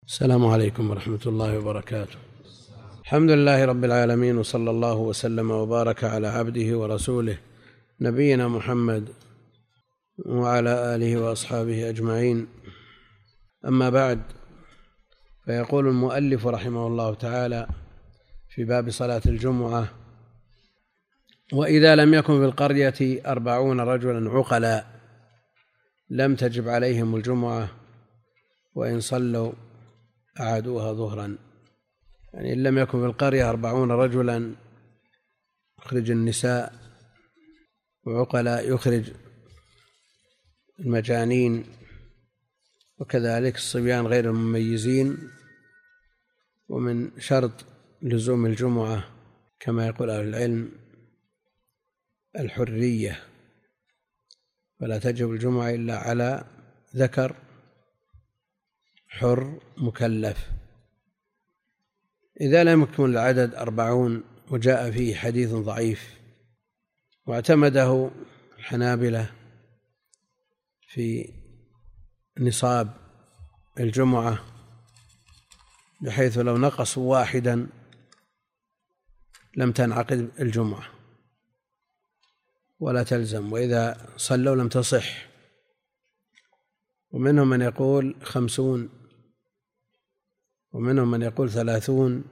السلام عليكم ورحمة الله وبركاته. الحمد لله رب العالمين، وصلى الله وسلم وبارك على عبده ورسوله نبينا محمد وعلى آله وأصحابه أجمعين. أما بعد، فيقول المؤلف رحمه الله تعالى في باب صلاة الجمعة: وإذا لم يكن في القرية 40 رجلا عقلاء لم تجب عليهم الجمعة، وإن صلوا أعادوها ظهرا. يعني إن لم يكن في القرية 40 رجلا يخرج النساء، وعقلاء يخرج المجانين، وكذلك الصبيان غير المميزين. ومن شرط لزوم الجمعة كما يقول أهل العلم الحرية، فلا تجب الجمعة إلا على ذكر حر مكلف. إذا لم يكن العدد 40 وجاء فيه حديث ضعيف واعتمده الحنابلة في نصاب الجمعة، بحيث لو نقصوا واحدا لم تنعقد الجمعة ولا تلزم، وإذا صلوا لم تصح. ومنهم من يقول 50، ومنهم من يقول 30،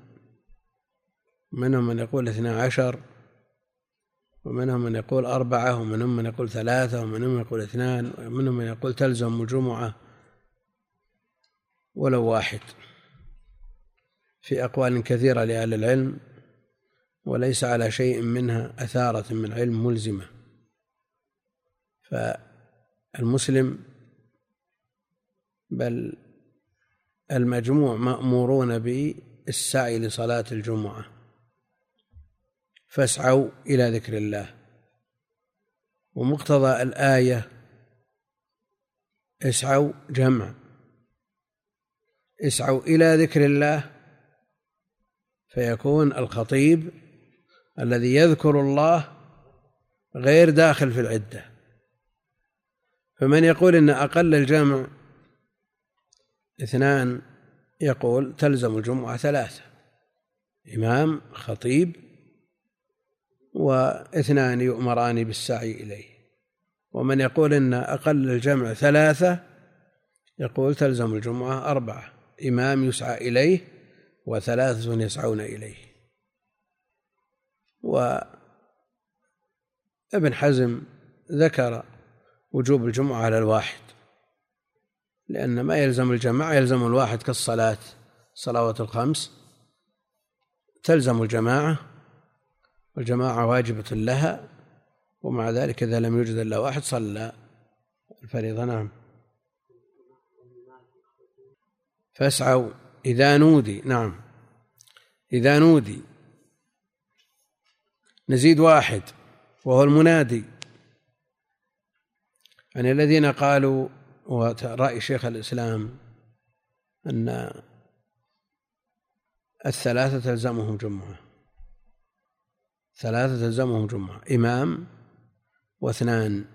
ومنهم من يقول 12، ومنهم من يقول 4، ومنهم من يقول 3، ومنهم من يقول 2، ومنهم من يقول تلزم الجمعة ولو واحد، في أقوال كثيرة لأهل العلم، وليس على شيء منها أثارة من علم ملزمة. فالمسلم بل المجموع مأمورون بالسعي لصلاة الجمعة، فاسعوا إلى ذكر الله. ومقتضى الآية اسعوا جمع، اسعوا إلى ذكر الله، فيكون الخطيب الذي يذكر الله غير داخل في العدة. فمن يقول إن أقل الجمع 2 يقول تلزم الجمعة 3، إمام خطيب و2 يؤمران بالسعي إليه. ومن يقول إن أقل الجمع 3 يقول تلزم الجمعة 4، إمام يسعى إليه و3 يسعون إليه. وابن حزم ذكر وجوب الجمعة على الواحد، لأن ما يلزم الجماعة يلزم الواحد، كالصلاة، الصلوات الخمس تلزم الجماعة، والجماعة واجبة لها، ومع ذلك إذا لم يوجد إلا واحد صلى الفريضة. نعم. فاسعوا إذا نودي. نعم، إذا نودي نزيد واحد وهو المنادي. يعني الذين قالوا، ورأي شيخ الإسلام، أن 3 تلزمهم جمعة، 3 تلزمهم جمعة، إمام و2.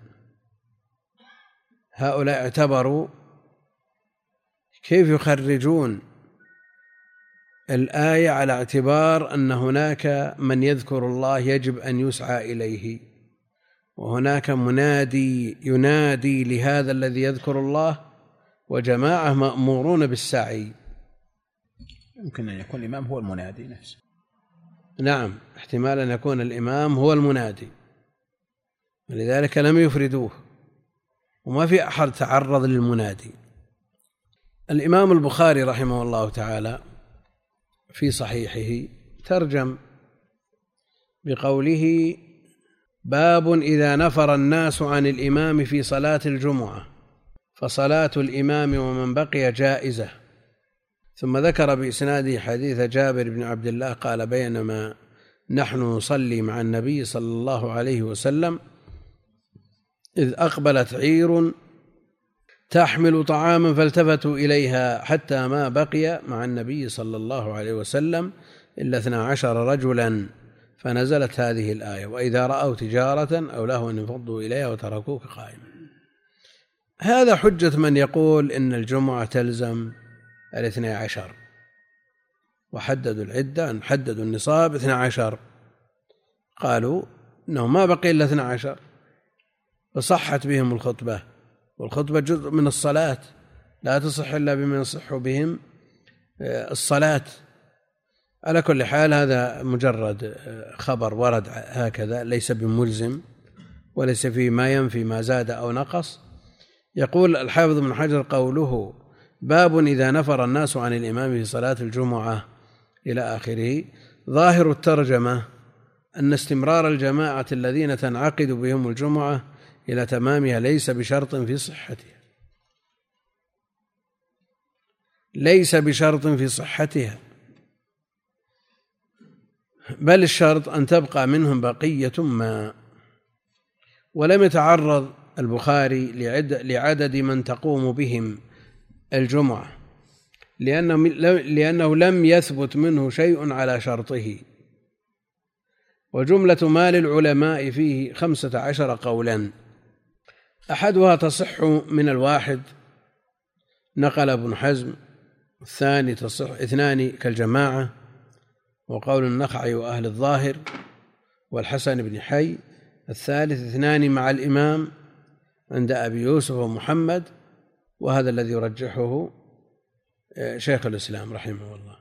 هؤلاء اعتبروا كيف يخرجون الآية على اعتبار أن هناك من يذكر الله يجب أن يسعى إليه، وهناك منادي ينادي لهذا الذي يذكر الله، وجماعة مأمورون بالسعي. يمكن أن يكون الإمام هو المنادي نفسه. نعم، احتمال أن يكون الإمام هو المنادي، ولذلك لم يفردوه، وما في أحد تعرض للمنادي. الإمام البخاري رحمه الله تعالى في صحيحه ترجم بقوله: باب إذا نفر الناس عن الإمام في صلاة الجمعة فصلاة الإمام ومن بقي جائزة. ثم ذكر بإسناده حديث جابر بن عبد الله قال: بينما نحن نصلي مع النبي صلى الله عليه وسلم إذ أقبلت عير تحمل طعاما فالتفتوا إليها حتى ما بقي مع النبي صلى الله عليه وسلم إلا 12 رجلا، فنزلت هذه الآية: وإذا رأوا تجارة أو لهوا انفضوا إليها وتركوك قائما. هذا حجة من يقول إن الجمعة تلزم 12 وحددوا العدة، حددوا النصاب 12، قالوا إنه ما بقي إلا 12 فصحت بهم الخطبة، والخطبة جزء من الصلاة لا تصح إلا بما يصح بهم الصلاة. على كل حال هذا مجرد خبر ورد هكذا ليس بملزم وليس فيه ما ينفي ما زاد أو نقص. يقول الحافظ ابن حجر قوله باب إذا نفر الناس عن الإمام في صلاة الجمعة إلى آخره، ظاهر الترجمة أن استمرار الجماعة الذين تنعقد بهم الجمعة إلى تمامها ليس بشرط في صحتها، ليس بشرط في صحتها، بل الشرط أن تبقى منهم بقية ما. ولم يتعرض البخاري لعدد من تقوم بهم الجمعة لأنه لم يثبت منه شيء على شرطه. وجملة ما للعلماء فيه 15 قولا، أحدها تصح من الواحد نقل ابن حزم، الثاني تصح 2 كالجماعة وقول النخعي وأهل الظاهر والحسن بن حي، الثالث 2 مع الإمام عند أبي يوسف ومحمد، وهذا الذي يرجحه شيخ الإسلام رحمه الله،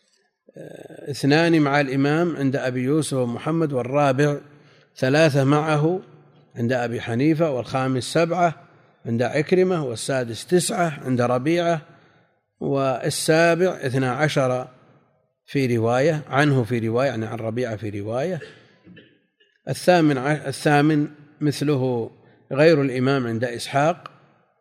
2 مع الإمام عند أبي يوسف ومحمد، والرابع 3 معه عند أبي حنيفة، والخامس 7 عند عكرمة، والسادس 9 عند ربيعة، والسابع 12 في رواية عنه، في رواية يعني عن ربيعة في رواية، الثامن مثله غير الإمام عند إسحاق،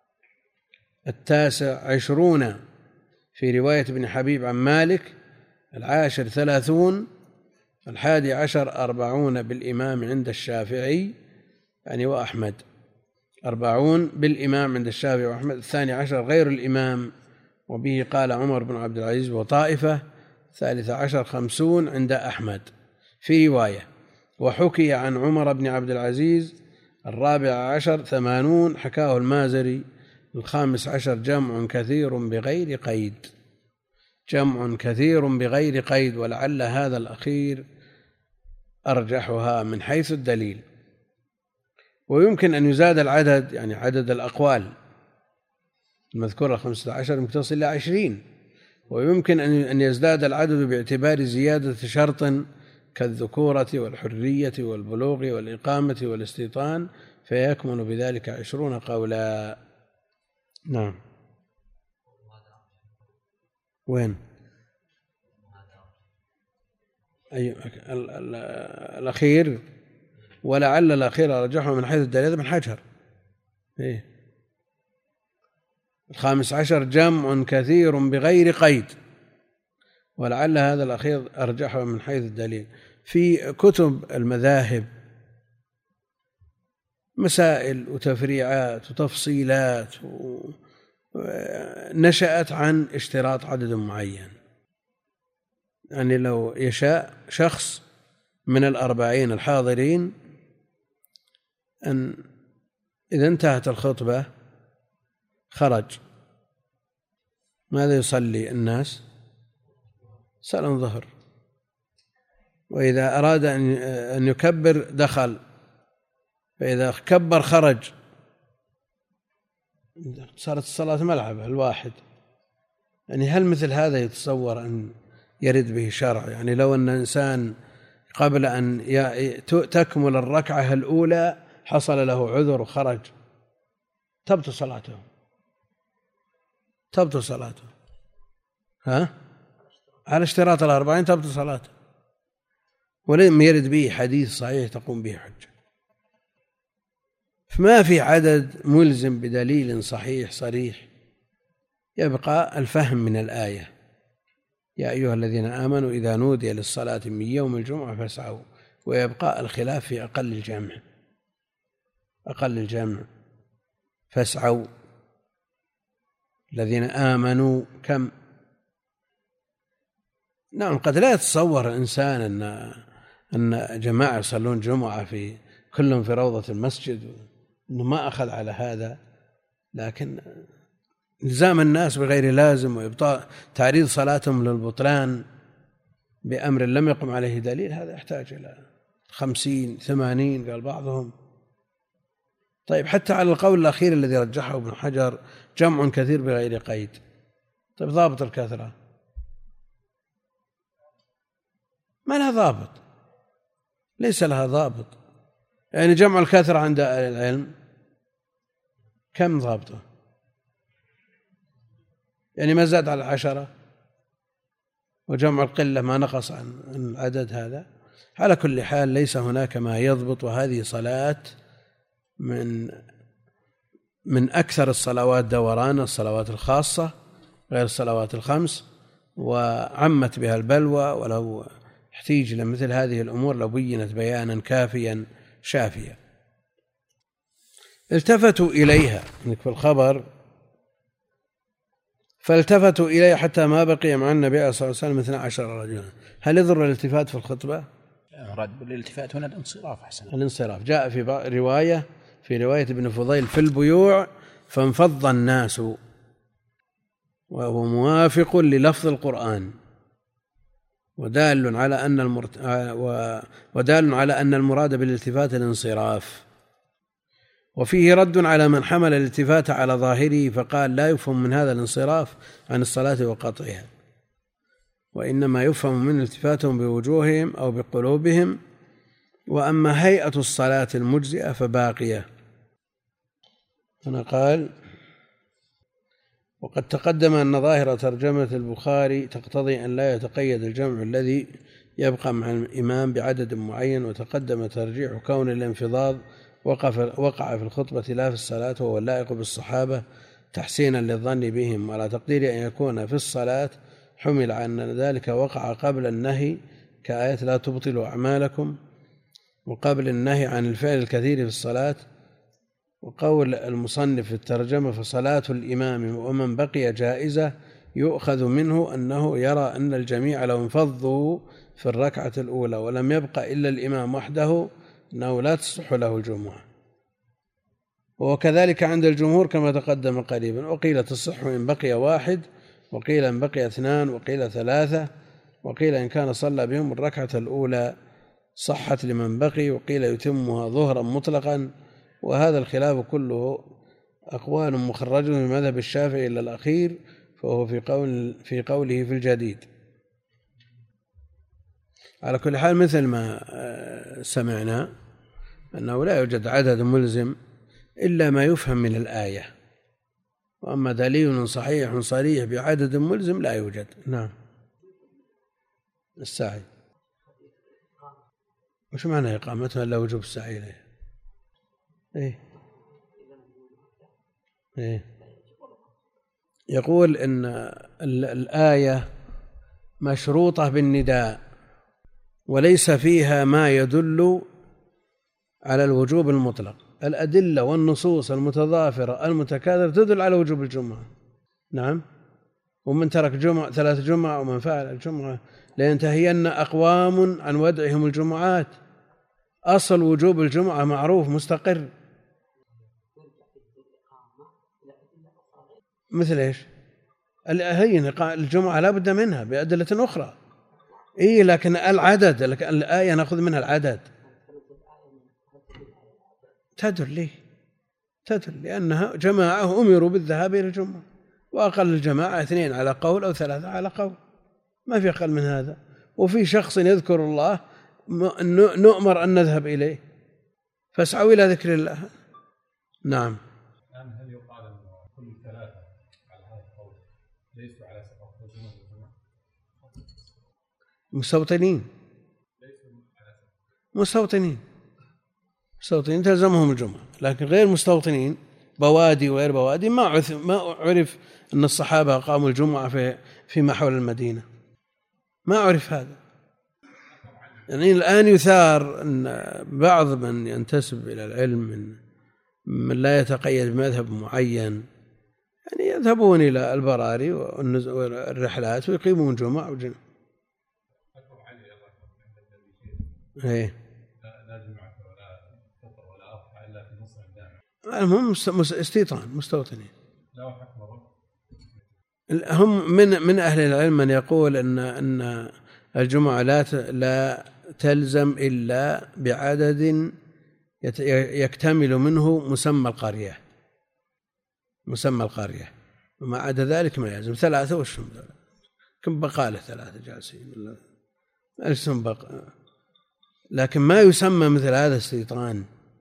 19 في رواية ابن حبيب عن مالك، 10 30، 11 40 بالإمام عند الشافعي يعني وأحمد، 40 بالإمام عند الشافعي وأحمد، 12 غير الإمام وبه قال عمر بن عبد العزيز وطائفة، 13 50 عند أحمد في رواية. وحكي عن عمر بن عبد العزيز 14 80 حكاه المازري، 15 جمع كثير بغير قيد، جمع كثير بغير قيد، ولعل هذا الأخير أرجحها من حيث الدليل. ويمكن أن يزاد العدد يعني عدد الأقوال المذكورة 15 يمكن تصل إلى 20، ويمكن أن يزداد العدد باعتبار زيادة شرط كالذكورة والحرية والبلوغ والإقامة والاستيطان، فيكمن بذلك 20 قولا. نعم. وين؟ أي الأخير، ولعل الأخير رجحه من حيث الدليل من حجر. 15 جمع كثير بغير قيد، ولعل هذا الأخير أرجحه من حيث الدليل. في كتب المذاهب مسائل وتفريعات وتفصيلات نشأت عن اشتراط عدد معين، يعني لو يشاء شخص من 40 الحاضرين أن إذا انتهت الخطبة خرج، ماذا يصلي الناس؟ صلاة الظهر، وإذا أراد أن يكبر دخل، فإذا كبر خرج، صارت الصلاة ملعبة الواحد. يعني هل مثل هذا يتصور أن يرد به شرع؟ يعني لو أن إنسان قبل أن تكمل الركعة الأولى حصل له عذر وخرج، تبطل صلاته، تبطل صلاته، على اشتراط 40 تبطل صلاته، ولم يرد به حديث صحيح تقوم به حجة. فما في عدد ملزم بدليل صحيح صريح، يبقى الفهم من الآية: يا أيها الذين آمنوا إذا نودي للصلاة من يوم الجمعة فاسعوا، ويبقى الخلاف في أقل الجمع، أقل الجمع فاسعوا، الذين آمنوا كم؟ نعم، قد لا يتصور الإنسان أن جماعة يصلون جمعة في كلهم في روضة المسجد، أنه ما أخذ على هذا، لكن إلزام الناس بغير لازم وإبطاء تعريض صلاتهم للبطلان بأمر لم يقم عليه دليل، هذا يحتاج إلى 50 80 قال بعضهم. طيب حتى على القول الأخير الذي رجحه ابن حجر جمع كثير بغير قيد، طيب ضابط الكثرة ما لها ضابط، ليس لها ضابط. يعني جمع الكثرة عند أهل العلم كم ضابطه؟ يعني ما زاد على 10، وجمع القلة ما نقص عن العدد هذا. على كل حال ليس هناك ما يضبط، وهذه صلاة من أكثر الصلوات دورانا، الصلوات الخاصة غير الصلوات الخمس، وعمت بها البلوى، ولو احتيج لمثل هذه الأمور لبينت بيانا كافيا شافيا. التفتوا إليها في الخبر، فالتفتوا إليه حتى ما بقي مع النبي صلى الله عليه وسلم 12 رجلا. هل يضر الالتفات في الخطبة؟ مراد بالالتفات هنا الانصراف أحسن. الانصراف جاء في رواية ابن فضيل في البيوع فانفض الناس، وهو موافق للفظ القرآن ودال على أن المراد بالالتفات الانصراف. وفيه رد على من حمل الالتفات على ظاهره فقال لا يفهم من هذا الانصراف عن الصلاة وقطعها، وإنما يفهم من التفاتهم بوجوههم أو بقلوبهم، وأما هيئة الصلاة المجزئة فباقية. هنا قال وقد تقدم أن ظاهر ترجمة البخاري تقتضي أن لا يتقيد الجمع الذي يبقى مع الإمام بعدد معين، وتقدم ترجيح كون الانفضاض وقع في الخطبة لا في الصلاة، وهو اللائق بالصحابة تحسينا للظن بهم، على تقدير أن يكون في الصلاة حمل على أن ذلك وقع قبل النهي كآية لا تبطلوا أعمالكم، وقبل النهي عن الفعل الكثير في الصلاة. وقول المصنف في الترجمة فصلاة الإمام ومن بقي جائزة يؤخذ منه أنه يرى أن الجميع لو انفضوا في الركعة الأولى ولم يبق إلا الإمام وحده أنه لا تصح له الجمعة، وكذلك عند الجمهور كما تقدم قريبا. وقيل تصح إن بقي واحد، وقيل إن بقي 2، وقيل 3، وقيل إن كان صلى بهم الركعة الأولى صحت لمن بقي، وقيل يتمها ظهرا مطلقا. وهذا الخلاف كله أقوال مخرجة من مذهب الشافعي إلا الأخير، فهو في قوله في الجديد. على كل حال مثل ما سمعنا أنه لا يوجد عدد ملزم إلا ما يفهم من الآية، وأما دليل صحيح صريح بعدد ملزم لا يوجد. نعم. السعي وش معنى إقامتها إلا وجوب السعي إليه؟ إيه؟ يقول إن الآية مشروطة بالنداء وليس فيها ما يدل على الوجوب المطلق. الأدلة والنصوص المتضافرة المتكاثرة تدل على وجوب الجمعة. نعم. ومن ترك 3 جمعة ومن فعل الجمعة لينتهين أقوام عن ودعهم الجمعات. أصل وجوب الجمعة معروف مستقر. مثل إيش؟ الجمعة لا بد منها بأدلة أخرى. لكن العدد، الآية نأخذ منها العدد تدل لأنها جماعة أمروا بالذهاب إلى الجمعة، وأقل الجماعة 2 على قول أو 3 على قول، ما في أقل من هذا. وفي شخص يذكر الله نؤمر أن نذهب إليه، فاسعوا إلى ذكر الله. نعم. هل يقال أن كل 3 على هذا القول ليسوا على سبق الجمعة؟ مستوطنين تلزمهم الجمعة، لكن غير مستوطنين بوادي وغير بوادي ما عرف أن الصحابة قاموا الجمعة في محول المدينة، ما عرف هذا. يعني الآن يثار أن بعض من ينتسب إلى العلم من لا يتقيد بمذهب معين يعني يذهبون إلى البراري والرحلات ويقيمون جمعة وجمعة. المهم استيطان مستوطنين. هم من أهل العلم من يقول أن الجمعة لا تلزم إلا بعدد يكتمل منه مسمى القرية، وما عدا ذلك ما يلزم. 3 وشهم كم بقاله 3 جالسين لكن ما يسمى مثل هذا استيطان.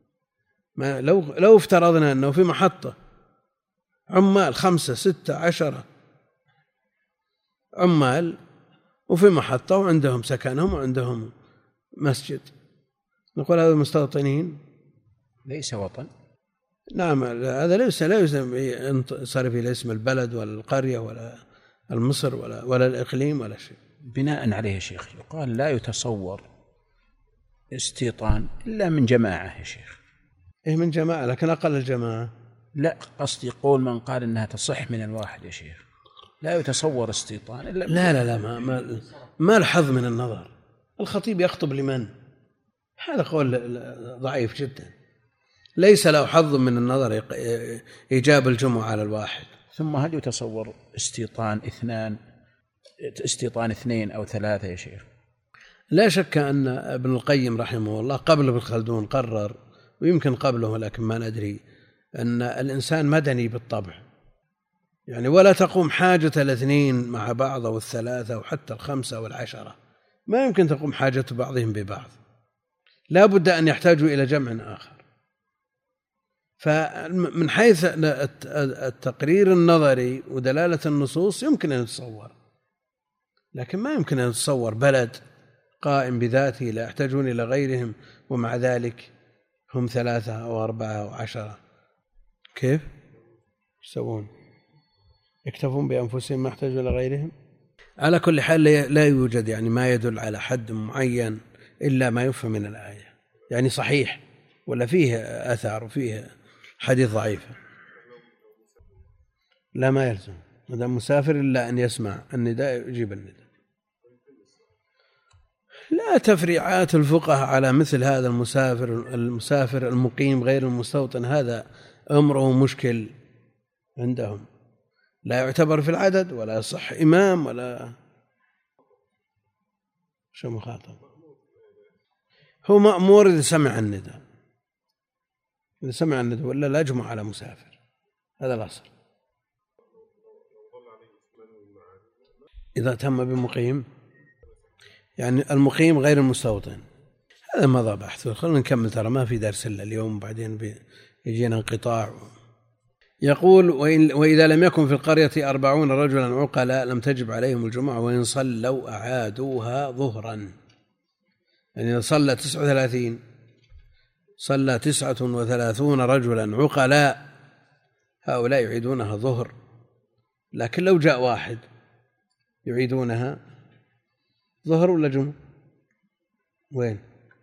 لو افترضنا أنه في محطة عمال 5 6 10 عمال وفي محطة وعندهم سكنهم وعندهم مسجد، نقول هذا المستوطنين ليس وطن. نعم، هذا لا يصرف إلى اسم البلد ولا القرية ولا المصر ولا الإقليم ولا شيء. بناء عليه يا شيخ يقال لا يتصور استيطان إلا من جماعة يا شيخ. إيه من جماعة، لكن أقل الجماعة. لا، قصدي قول من قال إنها تصح من الواحد يا شيخ، لا يتصور استيطان إلا لا ما الحظ من النظر. الخطيب يخطب لمن؟ هذا قول ضعيف جدا، ليس له حظ من النظر إيجاب الجمعة على الواحد. ثم هل يتصور استيطان 2 أو 3 يا شيخ؟ لا شك أن ابن القيم رحمه الله قبل ابن خلدون قرر، ويمكن قبله لكن ما ندري، أن الإنسان مدني بالطبع، يعني ولا تقوم حاجة 2 مع بعض أو 3 وحتى 5 و10، ما يمكن تقوم حاجة بعضهم ببعض، لا بد أن يحتاجوا إلى جمع آخر. فمن حيث التقرير النظري ودلالة النصوص يمكن أن يتصور، لكن ما يمكن أن يتصور بلد قائم بذاته لا يحتاجون إلى غيرهم ومع ذلك هم 3 أو 4 أو 10. كيف يسوون؟ يكتفون بأنفسهم ما يحتاجون إلى غيرهم؟ على كل حال لا يوجد يعني ما يدل على حد معين إلا ما يفهم من الآية، يعني صحيح ولا فيه أثر وفيه حديث ضعيف. لا ما يلزم، ما دام مسافر إلا أن يسمع النداء يجيب النداء. لا تفريعات الفقهاء على مثل هذا المسافر المقيم غير المستوطن، هذا أمره مشكل عندهم، لا يعتبر في العدد ولا يصح إمام ولا شو مخاطب. هو مأمور إذا سمع النداء، إذا سمع النداء ولا لا يجمع على مسافر، هذا الأصل. إذا تم بمقيم يعني المقيم غير المستوطن، هذا مضى بحث. خلونا نكمل، ترى ما في درس إلا اليوم بعدين يجينا انقطاع. يقول وإذا لم يكن في القرية 40 رجلا عقلاء لم تجب عليهم الجمعة وإن صلوا أعادوها ظهرا. يعني صلى 39 رجلا عقلاء، هؤلاء يعيدونها ظهر، لكن لو جاء واحد يعيدونها ظهر ولا جمعة؟ وين؟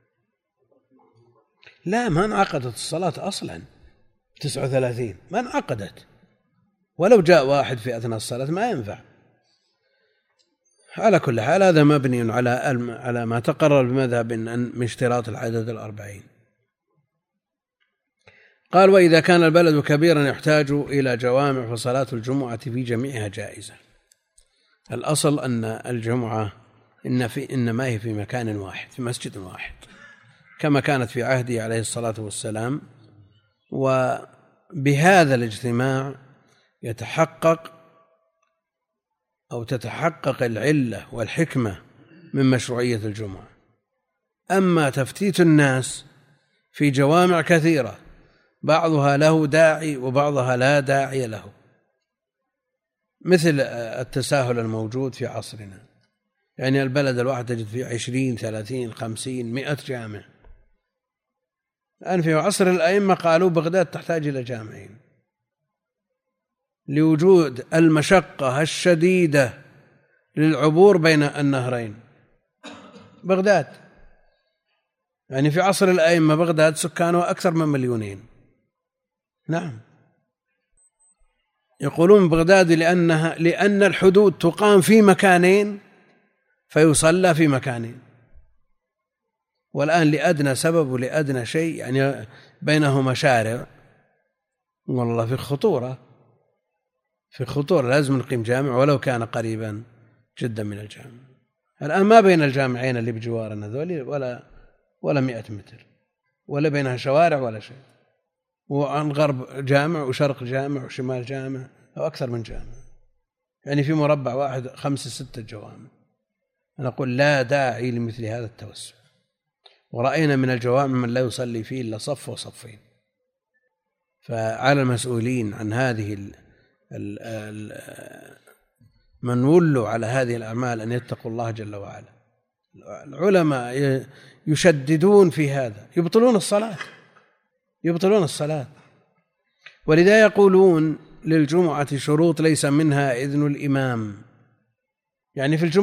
لا، ما انعقدت الصلاة أصلا، 39 ما انعقدت، ولو جاء واحد في أثناء الصلاة ما ينفع. على كل حال هذا مبني على ما تقرر بمذهب من اشتراط العدد 40. قال وإذا كان البلد كبيرا يحتاج إلى جوامع فصلاة الجمعة في جميعها جائزة. الأصل أن الجمعة إنما هي في مكان واحد، في مسجد واحد، كما كانت في عهده عليه الصلاة والسلام. وبهذا الاجتماع تتحقق العلة والحكمة من مشروعية الجمعة. أما تفتيت الناس في جوامع كثيرة بعضها له داعي وبعضها لا داعي له، مثل التساهل الموجود في عصرنا، يعني البلد الواحد تجد فيه 20 30 50 100 جامع. الآن في عصر الأئمة قالوا بغداد تحتاج إلى جامعين لوجود المشقة الشديدة للعبور بين النهرين. بغداد يعني في عصر الأئمة بغداد سكانها أكثر من 2,000,000. نعم، يقولون بغداد لأن الحدود تقام في مكانين فيصلى في مكانين. والآن لأدنى سبب ولأدنى شيء يعني بينهما شارع، والله في خطورة، في خطورة، لازم نقيم جامع ولو كان قريبا جدا من الجامع. الآن ما بين الجامعين اللي بجوارنا ذولي ولا 100 متر، ولا بينها شوارع ولا شيء، وعن غرب جامع وشرق جامع وشمال جامع أو أكثر من جامع، يعني في مربع واحد 5-6 جوامع. أنا أقول لا داعي لمثل هذا التوسع. ورأينا من الجوامع من لا يصلي فيه إلا صف وصفين. فعلى المسؤولين عن هذه من ولوا على هذه الأعمال أن يتقوا الله جل وعلا. العلماء يشددون في هذا، يبطلون الصلاة. ولذا يقولون للجمعة شروط ليس منها إذن الإمام، يعني في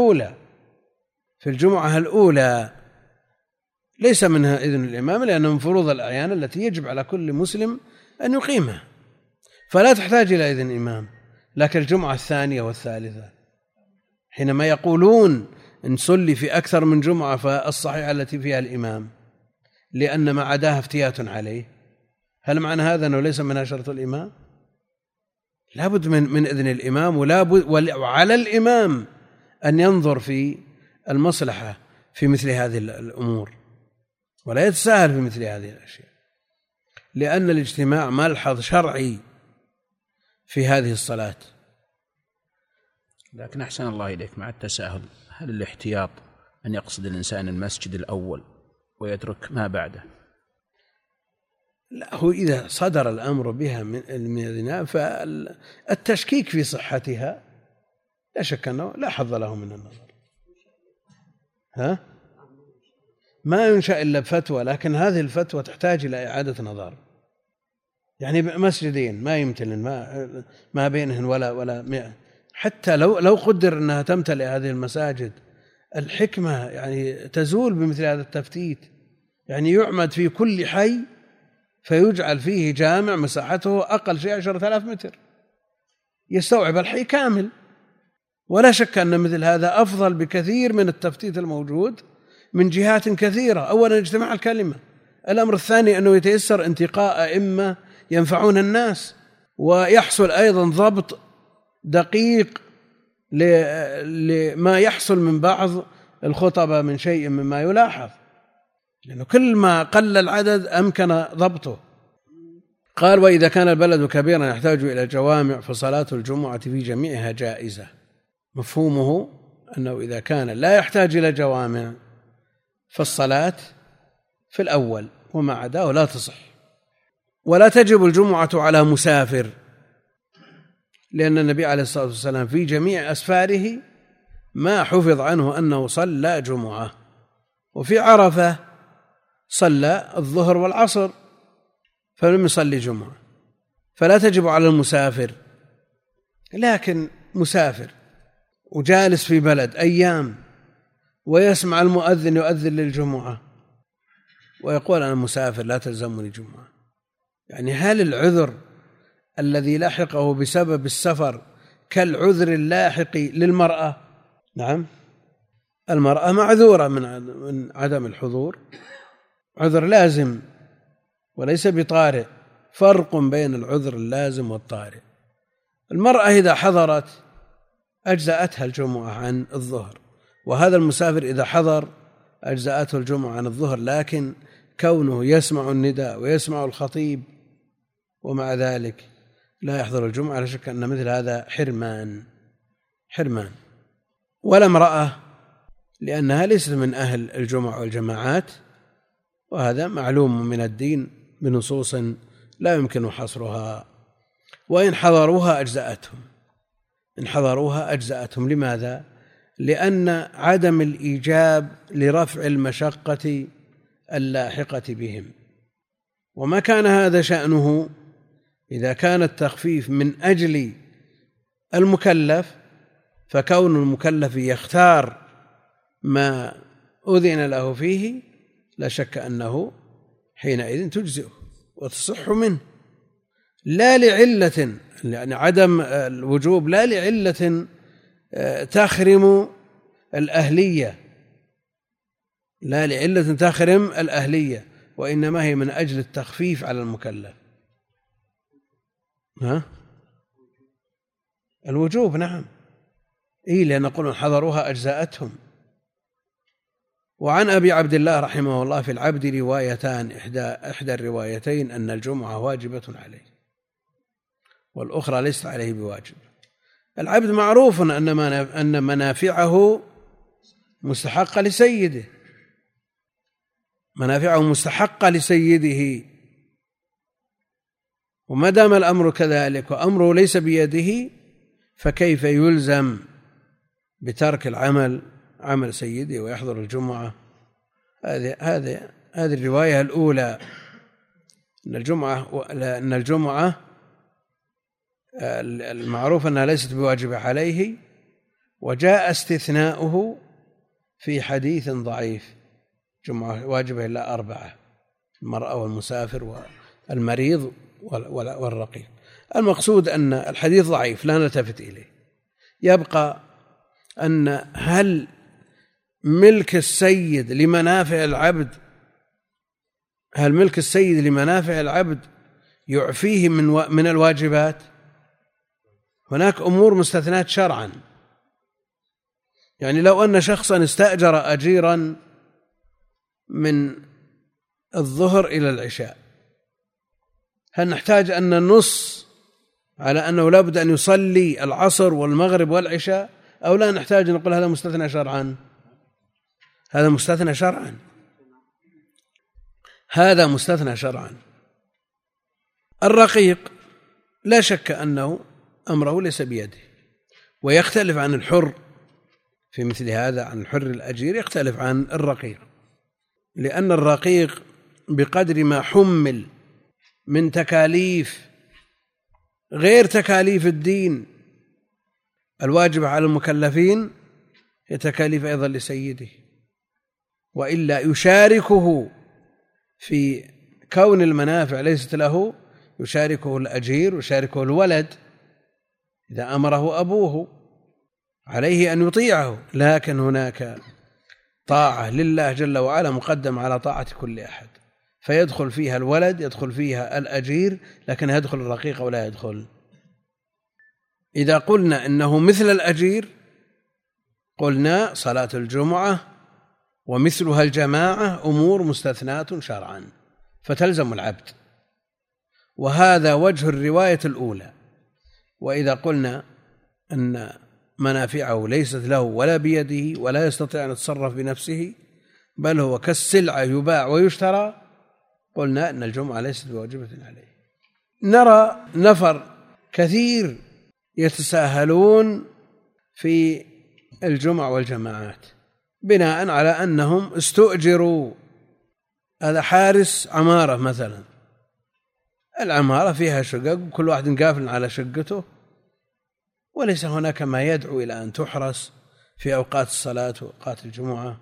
الجمعة الأولى ليس منها إذن الإمام، لأنه من فروض الأعيان التي يجب على كل مسلم أن يقيمها، فلا تحتاج إلى إذن الإمام. لكن الجمعة الثانية والثالثة حينما يقولون إن صلي في أكثر من جمعة فالصحيحة التي فيها الإمام، لأن ما عداها افتيات عليه، هل معنى هذا أنه ليس منها شرط الإمام؟ لابد من إذن الإمام، وعلى الإمام أن ينظر في المصلحة في مثل هذه الأمور، ولا يتساهل في مثل هذه الأشياء، لأن الاجتماع ملحظ شرعي في هذه الصلاة. لكن أحسن الله إليك، مع التساهل، هل الاحتياط أن يقصد الإنسان المسجد الأول ويترك ما بعده؟ لا، هو إذا صدر الأمر بها من الذين، فالتشكيك في صحتها لا شك أنه لا حظ له من النظر. ما ينشأ إلا بفتوى، لكن هذه الفتوى تحتاج إلى إعادة نظر. يعني مسجدين ما يمتلن ما بينهن ولا 100، حتى لو قدر أنها تمتلئ هذه المساجد، الحكمة يعني تزول بمثل هذا التفتيت. يعني يعمد في كل حي فيجعل فيه جامع مساحته أقل شيء 10,000 متر يستوعب الحي كامل. ولا شك أن مثل هذا أفضل بكثير من التفتيت الموجود من جهات كثيرة. أولا اجتماع الكلمة، الأمر الثاني أنه يتيسر انتقاء أئمة ينفعون الناس، ويحصل أيضا ضبط دقيق لما يحصل من بعض الخطبة من شيء مما يلاحظ، لأنه كل ما قل العدد أمكن ضبطه. قال: وإذا كان البلد كبيرا يحتاج إلى جوامع فصلاة الجمعة في جميعها جائزة. مفهومه أنه إذا كان لا يحتاج إلى جوامع فالصلاة في الأول، وما عداه لا تصح. ولا تجب الجمعة على مسافر، لأن النبي عليه الصلاة والسلام في جميع أسفاره ما حفظ عنه أنه صلى جمعة. وفي عرفة صلى الظهر والعصر فلم يصلي جمعة، فلا تجب على المسافر. لكن مسافر وجالس في بلد أيام ويسمع المؤذن يؤذن للجمعة ويقول أنا مسافر لا تلزمني جمعة، يعني هل العذر الذي لحقه بسبب السفر كالعذر اللاحق للمرأة؟ نعم، المرأة معذورة من عدم الحضور، عذر لازم وليس بطارئ. فرق بين العذر اللازم والطارئ. المرأة إذا حضرت أجزأتها الجمعة عن الظهر، وهذا المسافر إذا حضر أجزأته الجمعة عن الظهر، لكن كونه يسمع النداء ويسمع الخطيب ومع ذلك لا يحضر الجمعة، لا شك أن مثل هذا حرمان. ولا امرأة، لأنها ليست من أهل الجمع والجماعات، وهذا معلوم من الدين بنصوص لا يمكن حصرها. وإن حضروها أجزأتهم. لماذا؟ لأن عدم الإيجاب لرفع المشقة اللاحقة بهم، وما كان هذا شأنه إذا كان التخفيف من أجل المكلف، فكون المكلف يختار ما أذن له فيه لا شك أنه حينئذ تجزئه وتصح منه، لا لعلة، يعني عدم الوجوب لا لعلة تخرم الأهلية، وإنما هي من أجل التخفيف على المكلف. الوجوب نعم، لأن نقول حضروها أجزاءتهم. وعن أبي عبد الله رحمه الله في العبد روايتان، إحدى الروايتين أن الجمعة واجبة عليه والأخرى ليست عليه بواجب. العبد معروف أن منافعه مستحقة لسيده، منافعه مستحقة لسيده، وما دام الأمر كذلك وأمره ليس بيده فكيف يلزم بترك عمل سيده ويحضر الجمعة؟ هذه الرواية الأولى، أن الجمعة المعروف أنها ليست بواجبة عليه، وجاء استثناؤه في حديث ضعيف: جمعة واجبة إلا 4، المرأة والمسافر والمريض والرقيق. المقصود أن الحديث ضعيف لا نلتفت إليه. يبقى أن هل ملك السيد لمنافع العبد يعفيه من الواجبات؟ هناك أمور مستثنات شرعا، يعني لو أن شخصا استأجر أجيرا من الظهر إلى العشاء، هل نحتاج أن ننص على أنه لا بد أن يصلي العصر والمغرب والعشاء، أو لا نحتاج نقول هذا مستثنى شرعا؟ هذا مستثنى شرعا، هذا مستثنى شرعا. الرقيق لا شك أنه أمره ليس بيده، ويختلف عن الحر في مثل هذا، عن الحر الأجير يختلف عن الرقيق، لأن الرقيق بقدر ما حمل من تكاليف غير تكاليف الدين الواجبة على المكلفين هي تكاليف أيضا لسيده، وإلا يشاركه في كون المنافع ليست له، يشاركه الأجير ويشاركه الولد إذا أمره أبوه، عليه أن يطيعه، لكن هناك طاعة لله جل وعلا مقدم على طاعة كل أحد، فيدخل فيها الولد، يدخل فيها الأجير، لكن يدخل الرقيق ولا يدخل. إذا قلنا إنه مثل الأجير قلنا صلاة الجمعة ومثلها الجماعة أمور مستثنات شرعا فتلزم العبد، وهذا وجه الرواية الأولى. وإذا قلنا أن منافعه ليست له ولا بيده ولا يستطيع أن يتصرف بنفسه بل هو كالسلعة يباع ويشترى، قلنا أن الجمعة ليست بواجبة عليه. نرى نفر كثير يتساهلون في الجمع والجماعات بناء على أنهم استؤجروا. هذا حارس عمارة مثلا، العمارة فيها شقق وكل واحد قافل على شقته، وليس هناك ما يدعو إلى أن تحرس في أوقات الصلاة وأوقات الجمعة،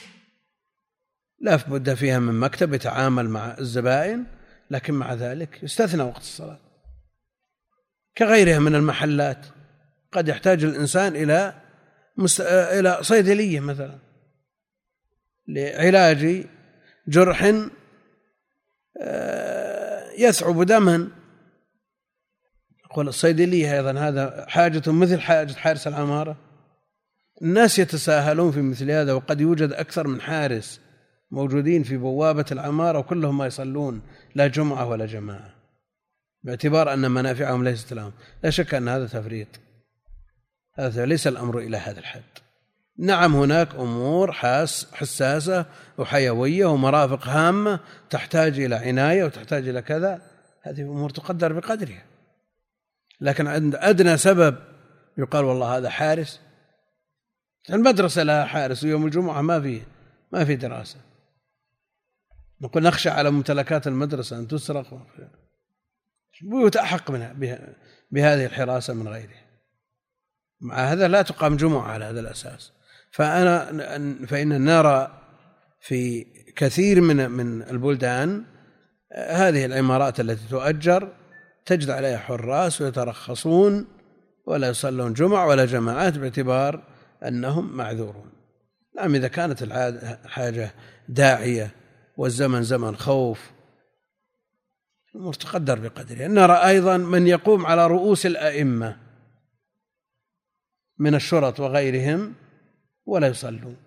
لا بد فيها من مكتب يتعامل مع الزبائن، لكن مع ذلك يستثنى وقت الصلاة كغيرها من المحلات. قد يحتاج الإنسان إلى صيدلية مثلا لعلاج جرح يثعب دما، يقول الصيدلية أيضا هذا حاجة مثل حاجة حارس العمارة. الناس يتساهلون في مثل هذا، وقد يوجد أكثر من حارس موجودين في بوابة العمارة وكلهم ما يصلون لا جمعة ولا جماعة، باعتبار أن منافعهم ليست لهم. لا شك أن هذا تفريط، هذا ليس الأمر إلى هذا الحد. نعم هناك أمور حساسة وحيوية ومرافق هامة تحتاج إلى عناية وتحتاج إلى كذا، هذه أمور تقدر بقدرها، لكن عند أدنى سبب يقال والله هذا حارس. المدرسة لها حارس ويوم الجمعة ما في دراسة، نقول نخشى على ممتلكات المدرسة أن تسرق، بيوت أحق بهذه الحراسة من غيره. مع هذا لا تقام جمعة على هذا الأساس. فإن نرى في كثير من البلدان هذه العمارات التي تؤجر تجد عليها حراس ويترخصون ولا يصلون جمع ولا جماعات باعتبار أنهم معذورون. نعم إذا كانت الحاجة داعية والزمن زمن خوف الأمور تقدر بقدرها. نرى أيضا من يقوم على رؤوس الأئمة من الشرط وغيرهم ولا يصلون.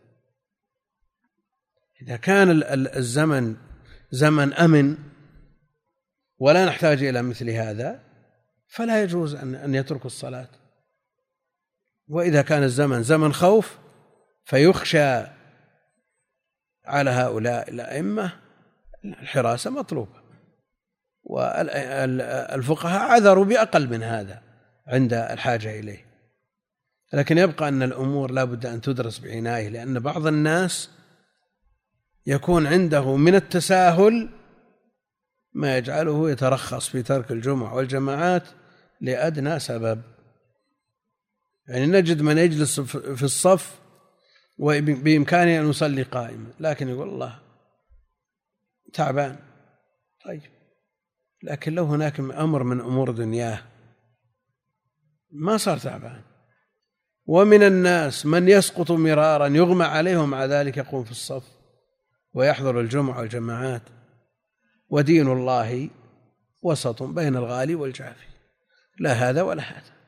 إذا كان الزمن زمن أمن ولا نحتاج إلى مثل هذا فلا يجوز أن يتركوا الصلاة. وإذا كان الزمن زمن خوف فيخشى على هؤلاء الأئمة الحراسة مطلوبة، والفقهاء عذروا بأقل من هذا عند الحاجة إليه. لكن يبقى أن الأمور لا بد أن تدرس بعناية، لأن بعض الناس يكون عنده من التساهل ما يجعله يترخص في ترك الجمعة والجماعات لأدنى سبب. يعني نجد من يجلس في الصف وبإمكانه أن يصلي قائما، لكن يقول الله تعبان. طيب، لكن لو هناك أمر من أمور دنياه ما صار تعبان. ومن الناس من يسقط مرارا يغمى عليه ومع ذلك يقوم في الصف ويحضر الجمعة والجماعات. ودين الله وسط بين الغالي والجافي، لا هذا ولا هذا.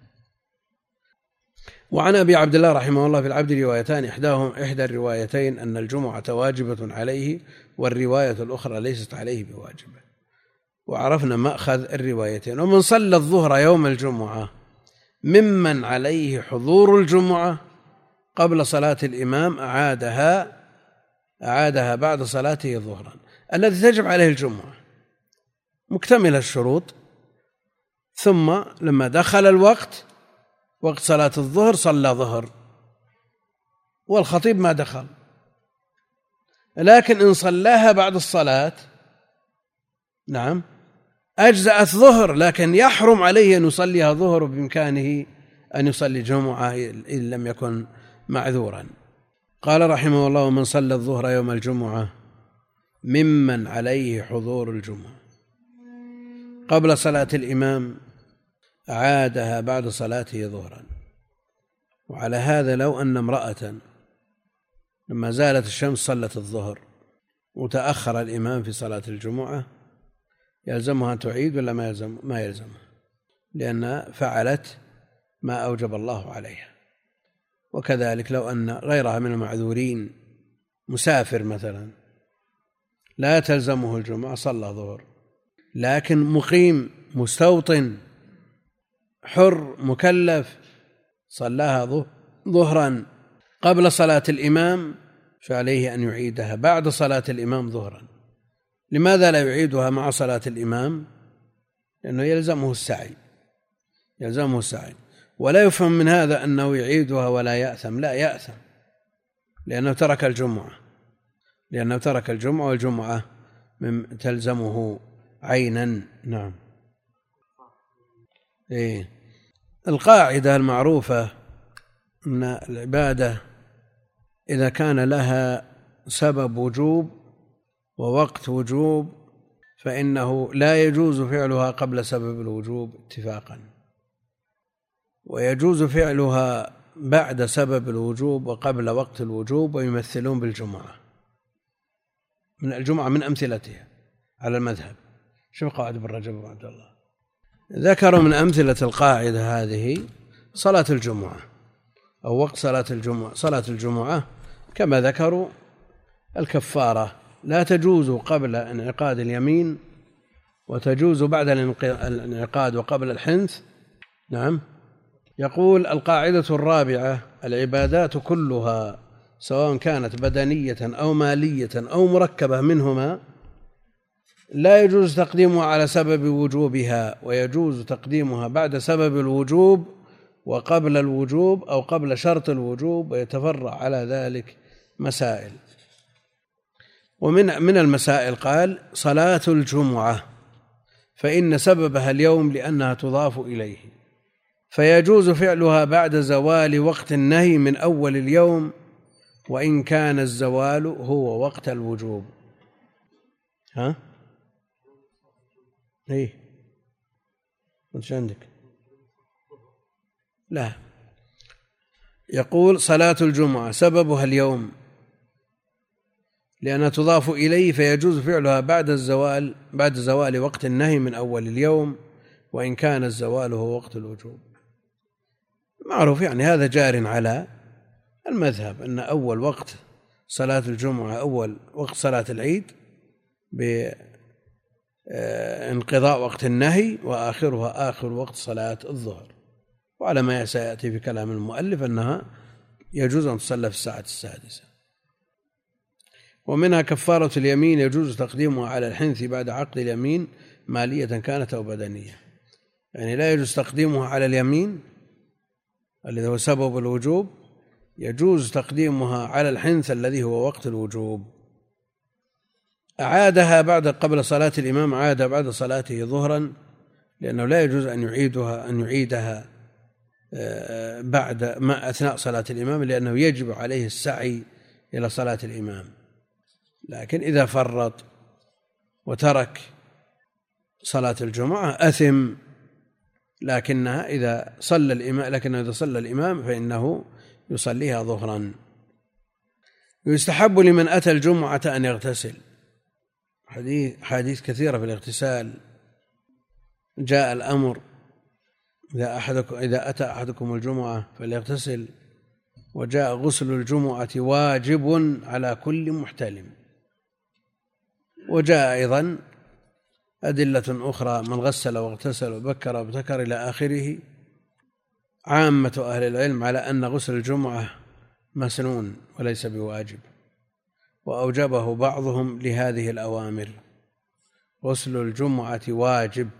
وعن أبي عبد الله رحمه الله في العبد روايتان، إحدى الروايتين أن الجمعة واجبة عليه، والرواية الأخرى ليست عليه بواجبة. وعرفنا مأخذ الروايتين. ومن صلى الظهر يوم الجمعة ممن عليه حضور الجمعة قبل صلاة الإمام أعادها بعد صلاته ظهرا، الذي تجب عليه الجمعة مكتمل الشروط، ثم لما دخل الوقت وقت صلاة الظهر صلى ظهر والخطيب ما دخل. لكن إن صلاها بعد الصلاة نعم أجزأت ظهر، لكن يحرم عليه أن يصليها ظهر، وبإمكانه أن يصلي جمعة إن لم يكن معذورا. قال رحمه الله: ومن صلى الظهر يوم الجمعة ممن عليه حضور الجمعة قبل صلاة الإمام أعادها بعد صلاته ظهرا. وعلى هذا لو أن امرأة لما زالت الشمس صلت الظهر وتأخر الإمام في صلاة الجمعة يلزمها أن تعيد ولا ما يلزمها؟ لأن فعلت ما أوجب الله عليها. وكذلك لو أن غيرها من المعذورين مسافر مثلا لا تلزمه الجمعة صلى ظهر، لكن مقيم مستوطن حر مكلف صلاها ظهرا قبل صلاة الإمام فعليه أن يعيدها بعد صلاة الإمام ظهرا. لماذا لا يعيدها مع صلاة الإمام؟ لأنه يلزمه السعي، ولا يفهم من هذا أنه يعيدها ولا يأثم، لا يأثم لأنه ترك الجمعة، والجمعة تلزمه عينا. نعم. القاعدة المعروفة أن العبادة إذا كان لها سبب وجوب ووقت وجوب فإنه لا يجوز فعلها قبل سبب الوجوب اتفاقا، ويجوز فعلها بعد سبب الوجوب وقبل وقت الوجوب، ويمثلون بالجمعة. من الجمعة من أمثلتها على المذهب. شوف قواعد ابن رجب وعبد الله ذكروا من أمثلة القاعدة هذه صلاة الجمعة أو وقت صلاة الجمعة كما ذكروا الكفارة لا تجوز قبل انعقاد اليمين، وتجوز بعد الانعقاد وقبل الحنث. نعم. يقول القاعدة الرابعة: العبادات كلها سواء كانت بدنية أو مالية أو مركبة منهما لا يجوز تقديمها على سبب وجوبها، ويجوز تقديمها بعد سبب الوجوب وقبل الوجوب أو قبل شرط الوجوب، ويتفرع على ذلك مسائل. ومن المسائل قال: صلاة الجمعة فإن سببها اليوم لأنها تضاف إليه، فيجوز فعلها بعد زوال وقت النهي من أول اليوم وإن كان الزوال هو وقت الوجوب. ايه وش عندك؟ لا، يقول صلاة الجمعة سببها اليوم لأنها تضاف إليه، فيجوز فعلها بعد زوال وقت النهي من أول اليوم وإن كان الزوال هو وقت الوجوب. معروف يعني هذا جار على المذهب أن أول وقت صلاة الجمعة أول وقت صلاة العيد بانقضاء وقت النهي، وآخرها آخر وقت صلاة الظهر. وعلى ما سيأتي في كلام المؤلف أنها يجوز أن تصلى في الساعة 6. ومنها كفارة اليمين يجوز تقديمها على الحنث بعد عقد اليمين مالية كانت أو بدنية، يعني لا يجوز تقديمها على اليمين الذي هو سبب الوجوب، يجوز تقديمها على الحنث الذي هو وقت الوجوب. أعادها قبل صلاة الإمام، عاد بعد صلاته ظهرا، لأنه لا يجوز أن يعيدها أثناء صلاة الإمام، لأنه يجب عليه السعي إلى صلاة الإمام. لكن إذا فرط وترك صلاة الجمعة أثم، لكنه إذا صلى الإمام فإنه يصليها ظهرا. يستحب لمن أتى الجمعة أن يغتسل، حديث كثيرة في الاغتسال. جاء الأمر إذا أتى أحدكم الجمعة فليغتسل، وجاء غسل الجمعة واجب على كل محتلم. وجاء أيضا أدلة أخرى: من غسل واغتسل وبكر وابتكر إلى آخره. عامة أهل العلم على أن غسل الجمعة مسنون وليس بواجب، وأوجبه بعضهم لهذه الأوامر. غسل الجمعة واجب،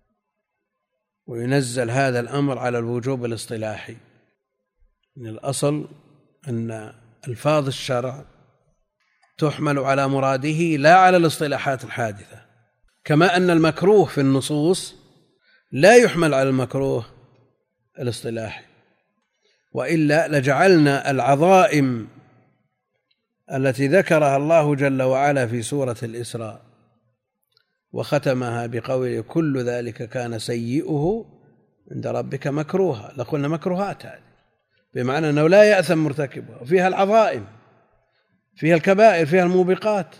وينزل هذا الأمر على الوجوب الاصطلاحي. من الأصل أن ألفاظ الشرع تحمل على مراده لا على الاصطلاحات الحادثة، كما أن المكروه في النصوص لا يحمل على المكروه الاصطلاحي، وإلا لجعلنا العظائم التي ذكرها الله جل وعلا في سورة الإسراء وختمها بقوله: كل ذلك كان سيئه عند ربك مكروها، لقلنا مكروهات، هذه بمعنى أنه لا يأثم مرتكبها، وفيها العظائم، فيها الكبائر، فيها الموبقات.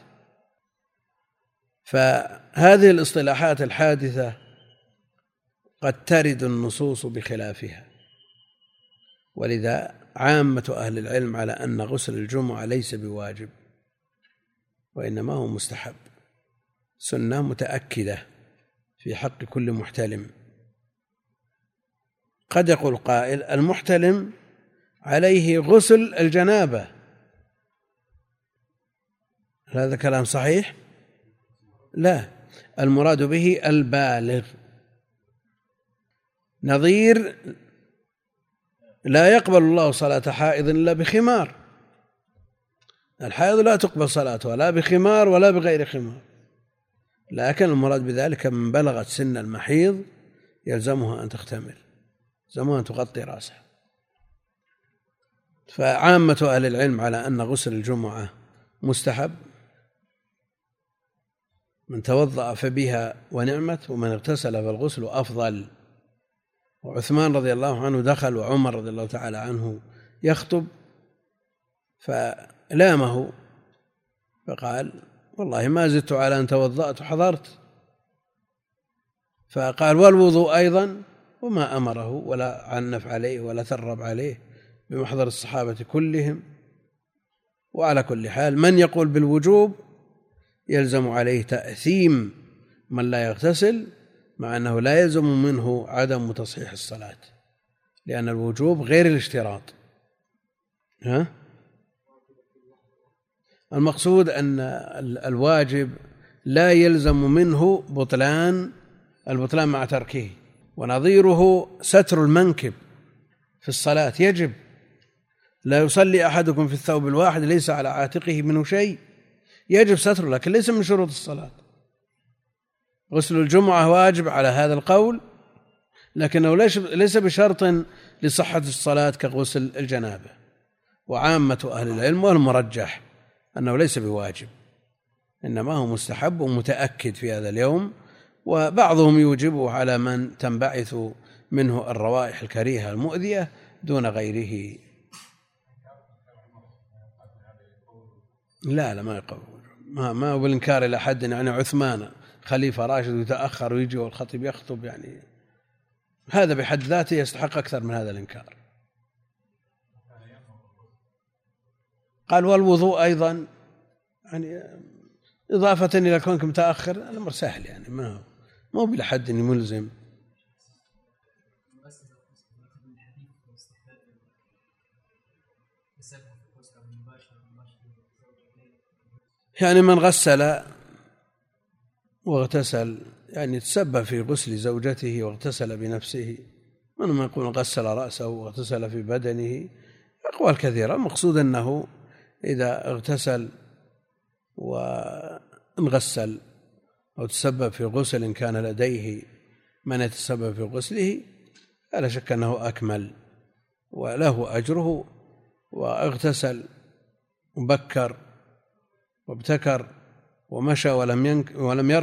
فهذه الاصطلاحات الحادثة قد ترد النصوص بخلافها، ولذا عامة أهل العلم على أن غسل الجمعة ليس بواجب، وإنما هو مستحب، سنة متأكدة في حق كل محتلم. قد يقول قائل: المحتلم عليه غسل الجنابة، هذا كلام صحيح؟ لا، المراد به البالغ، نظير لا يقبل الله صلاة حائض إلا بخمار. الحائض لا تقبل صلاتها لا بخمار ولا بغير خمار، لكن المراد بذلك من بلغت سن المحيض يلزمها أن تختمر، يلزمها أن تغطي رأسها. فعامة أهل العلم على أن غسل الجمعة مستحب، من توضأ فبها ونعمت، ومن اغتسل فالغسل أفضل. وعثمان رضي الله عنه دخل وعمر رضي الله تعالى عنه يخطب، فلامه فقال: والله ما زدت على أن توضأت وحضرت. فقال: والوضوء أيضا، وما أمره ولا عنف عليه ولا ثرب عليه بمحضر الصحابة كلهم. وعلى كل حال من يقول بالوجوب يلزم عليه تأثيم من لا يغتسل، مع أنه لا يلزم منه عدم تصحيح الصلاة، لأن الوجوب غير الاشتراط. المقصود أن الواجب لا يلزم منه البطلان مع تركه، ونظيره ستر المنكب في الصلاة يجب. لا يصلي أحدكم في الثوب الواحد ليس على عاتقه منه شيء، يجب ستره، لكن ليس من شروط الصلاة. غسل الجمعة واجب على هذا القول، لكنه ليس بشرط لصحة الصلاة كغسل الجنابة. وعامة أهل العلم والمرجح أنه ليس بواجب، إنما هو مستحب ومتأكد في هذا اليوم، وبعضهم يوجبه على من تنبعث منه الروائح الكريهة المؤذية دون غيره. لا ما يقول، ما هو بالإنكار إلى حد يعني عثمان خليفة راشد ويتأخر ويجي والخطيب يخطب، يعني هذا بحد ذاته يستحق أكثر من هذا الإنكار. قال والوضوء أيضا، يعني إضافة إلى كونك متأخر الأمر سهل، يعني ما هو بلا حد ملزم. يعني من غسل واغتسل يعني تسبب في غسل زوجته واغتسل بنفسه، من يقول غسل رأسه واغتسل في بدنه، أقوال كثيرة. المقصود أنه إذا اغتسل وانغسل أو تسبب في غسل إن كان لديه من يتسبب في غسله لا شك أنه أكمل وله أجره، واغتسل وبكر وابتكر ومشى ولم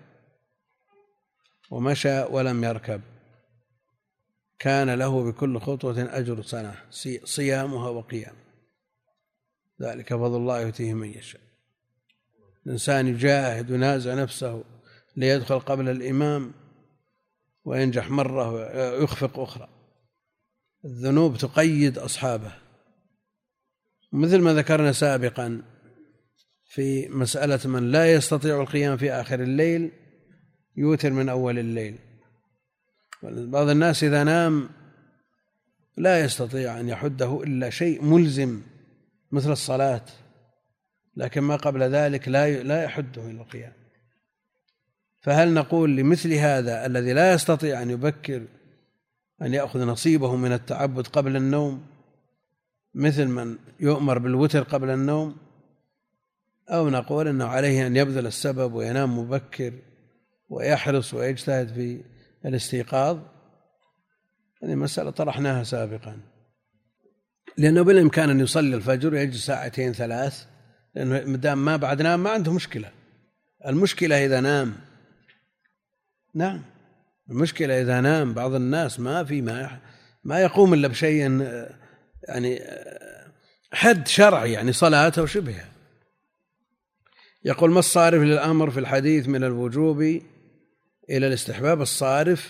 يركب كان له بكل خطوة أجر سنة صيامها وقيام، ذلك فضل الله يؤتيه من يشاء. الإنسان يجاهد وينازع نفسه ليدخل قبل الإمام وينجح مرة ويخفق أخرى. الذنوب تقيد أصحابه، مثل ما ذكرنا سابقا في مسألة من لا يستطيع القيام في آخر الليل يوتر من أول الليل. بعض الناس إذا نام لا يستطيع أن يحده إلا شيء ملزم مثل الصلاة، لكن ما قبل ذلك لا يحده إلى القيام. فهل نقول لمثل هذا الذي لا يستطيع أن يبكر أن يأخذ نصيبه من التعبد قبل النوم مثل من يؤمر بالوتر قبل النوم، أو نقول أنه عليه أن يبذل السبب وينام مبكر ويحرص ويجتهد في الاستيقاظ؟ هذه مسألة طرحناها سابقا، لأنه بالإمكان أن يصلي الفجر ويجلس ساعتين ثلاث، لأنه مدام ما بعد نام ما عنده مشكلة. المشكلة إذا نام، نعم المشكلة إذا نام. بعض الناس ما يقوم إلا بشيء يعني حد شرعي، يعني صلاة أو شبهها. يقول ما الصارف للأمر في الحديث من الوجوب إلى الاستحباب؟ الصارف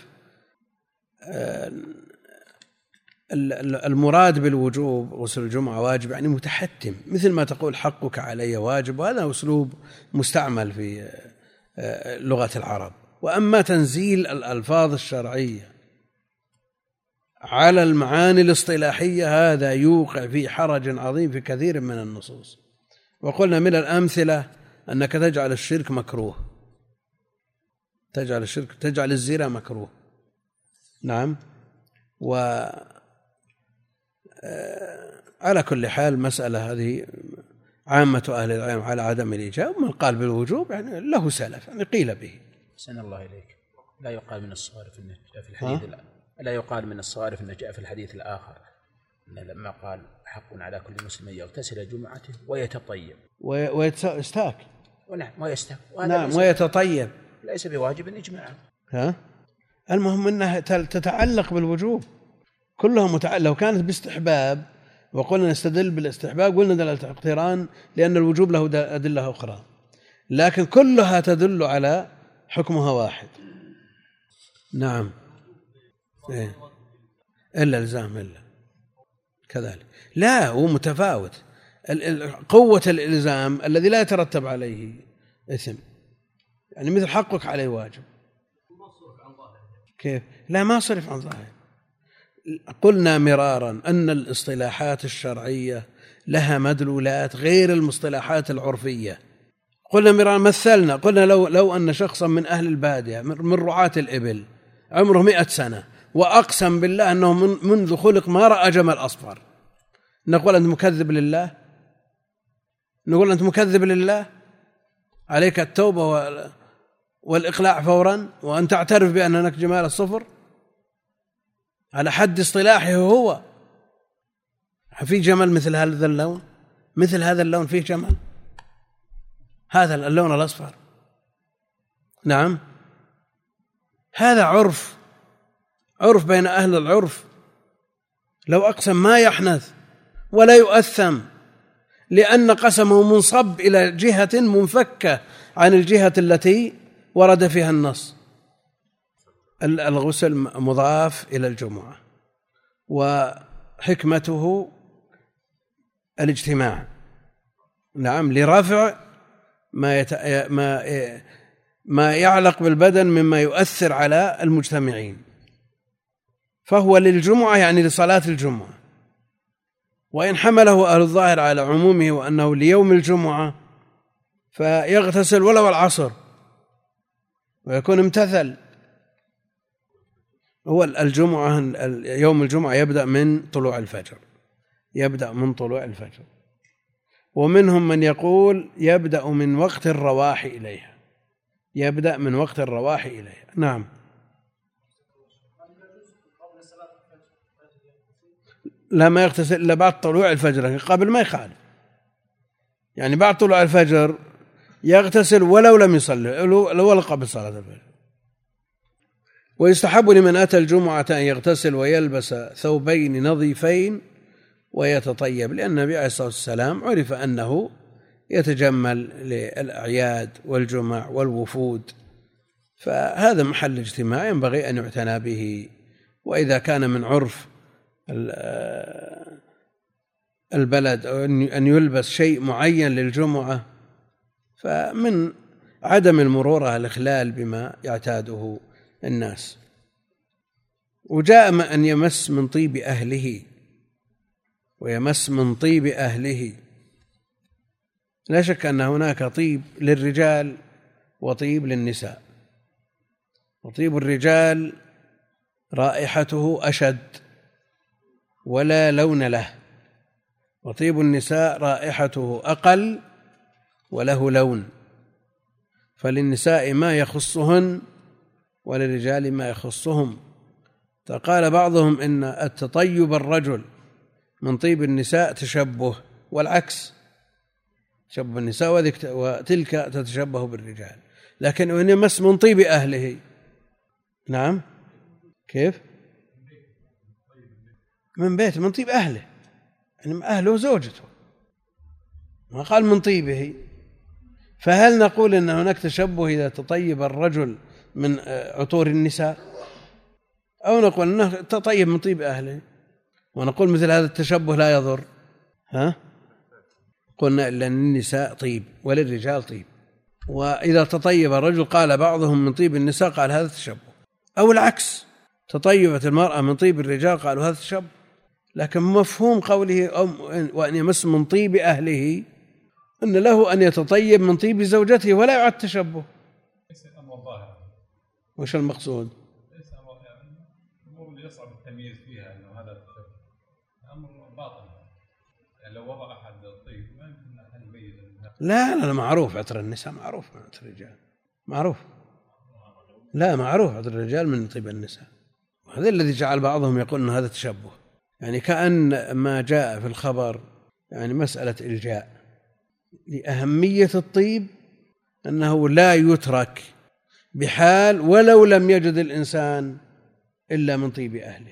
المراد بالوجوب غسل الجمعة واجب، يعني متحتم، مثل ما تقول حقك علي واجب، وهذا أسلوب مستعمل في لغة العرب. وأما تنزيل الألفاظ الشرعية على المعاني الاصطلاحية هذا يوقع في حرج عظيم في كثير من النصوص. وقلنا من الأمثلة أنك تجعل الشرك مكروه، تجعل الزنا مكروه. نعم. على كل حال مسألة هذه عامة أهل العلم على عدم الإجابة. من قال بالوجوب يعني له سلف، يعني قيل به. سن الله إليك، لا يقال من الصوارف أنه جاء في الحديث لا يقال من الصوارف أنه جاء في الحديث الآخر أنه لما قال حق على كل مسلم يغتسل جمعته ويتطيب ويستاك. ونعم ويستاك. نعم ويتطيب ليس بواجب إجماعا. المهم أنها تتعلق بالوجوب، كلها متعلق. لو كانت باستحباب وقلنا نستدل بالاستحباب قلنا دلالة اقتران، لأن الوجوب له أدلة أخرى، لكن كلها تدل على حكمها واحد. نعم. إلا الزام إلا كذلك، لا هو متفاوت. قوة الإلزام الذي لا يترتب عليه إثم، يعني مثل حقك عليه واجب. كيف؟ لا ما صرف عن ظاهر. قلنا مرارا أن الاصطلاحات الشرعية لها مدلولات غير المصطلحات العرفية. قلنا مرارا، مثلنا قلنا لو أن شخصا من أهل البادية من رعاة الإبل عمره 100 سنة وأقسم بالله أنه منذ خلق ما رأى جمل أصفر، نقول أنت مكذب لله؟ نقول أنت مكذب لله؟ عليك التوبة والإقلاع فورا وأن تعترف بأن هناك جمال الصفر على حد اصطلاحه. هو في جمل مثل هذا اللون؟ مثل هذا اللون فيه جمل؟ هذا اللون الأصفر. نعم، هذا عرف بين أهل العرف. لو أقسم ما يحنث ولا يؤثم، لأن قسمه منصب إلى جهة منفكة عن الجهة التي ورد فيها النص. الغسل مضاف إلى الجمعة، وحكمته الاجتماع نعم، لرفع ما يعلق بالبدن مما يؤثر على المجتمعين، فهو للجمعة يعني لصلاة الجمعة. وإن حمله أهل الظاهر على عمومه وأنه ليوم الجمعة فيغتسل ولو العصر ويكون امتثل. هو الجمعة، يوم الجمعة يبدأ من طلوع الفجر، يبدأ من طلوع الفجر. ومنهم من يقول يبدأ من وقت الرواح إليها، يبدأ من وقت الرواح إليها. نعم. لا، ما يغتسل إلا بعد طلوع الفجر، قبل ما يخالف، يعني بعد طلوع الفجر يغتسل ولو لم يصلي، ولا قبل صلاة الفجر. ويستحب لمن أتى الجمعة أن يغتسل ويلبس ثوبين نظيفين ويتطيب، لأن النبي عليه الصلاة والسلام عرف أنه يتجمل للأعياد والجمع والوفود، فهذا محل اجتماع ينبغي أن يعتنى به. وإذا كان من عرف البلد أن يلبس شيء معين للجمعة، فمن عدم المرورة الإخلال بما يعتاده الناس. وجاء أن يمس من طيب أهله، ويمس من طيب أهله. لا شك أن هناك طيب للرجال وطيب للنساء، وطيب الرجال رائحته أشد ولا لون له، وطيب النساء رائحته أقل وله لون، فللنساء ما يخصهن وللرجال ما يخصهم. فقال بعضهم إن التطيب الرجل من طيب النساء تشبه، والعكس، تشبه النساء وتلك تتشبه بالرجال. لكن إن يمس من طيب أهله. نعم، كيف؟ من بيت، من طيب أهله، يعني أهله زوجته، ما قال من طيبه. فهل نقول إن هناك تشبه إذا تطيب الرجل من عطور النساء، أو نقول أنه تطيب من طيب أهله ونقول مثل هذا التشبه لا يضر؟ قلنا لأن النساء طيب وللرجال طيب. وإذا تطيب الرجل قال بعضهم من طيب النساء، قال هذا تشبه، أو العكس، تطيبت المرأة من طيب الرجال قالوا هذا تشبه. لكن مفهوم قوله وأن يمس من طيب أهله أن له أن يتطيب من طيب زوجته ولا يعد تشبه. ليس الأمر ظاهر. وش المقصود؟ ليس الأمر اللي يصعب التمييز فيها أنه هذا تشبه، أمر باطل. يعني لو وضع أحد الطيب ما يمكن أن يميز. لا معروف عطر النساء، معروف عطر الرجال، معروف. لا، معروف عطر الرجال من طيب النساء. وهذا الذي جعل بعضهم يقول أن هذا تشبه، يعني كأن ما جاء في الخبر يعني مسألة إلجاء لأهمية الطيب، أنه لا يترك بحال ولو لم يجد الإنسان إلا من طيب أهله.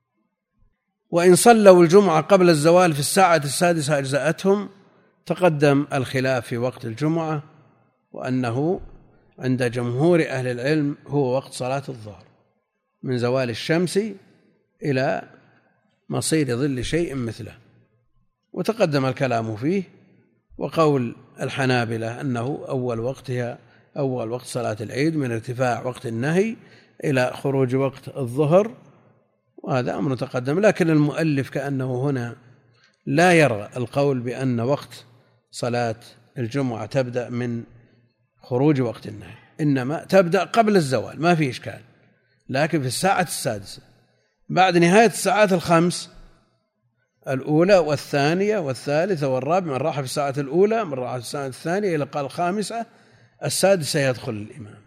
وإن صلوا الجمعة قبل الزوال في الساعة السادسة أجزأتهم. تقدم الخلاف في وقت الجمعة، وأنه عند جمهور أهل العلم هو وقت صلاة الظهر من زوال الشمس إلى مصير ظل شيء مثله، وتقدم الكلام فيه. وقول الحنابلة أنه أول وقتها أول وقت صلاة العيد من ارتفاع وقت النهي إلى خروج وقت الظهر، وهذا أمر تقدم. لكن المؤلف كأنه هنا لا يرى القول بأن وقت صلاة الجمعة تبدأ من خروج وقت النهي، إنما تبدأ قبل الزوال، ما في إشكال، لكن في الساعة السادسة بعد نهاية الساعات الخمس، الأولى والثانية والثالثة والرابعة، من راح في الساعة الأولى من راح في الساعة الثانية إلى قال الخامسة، السادسة يدخل الإمام.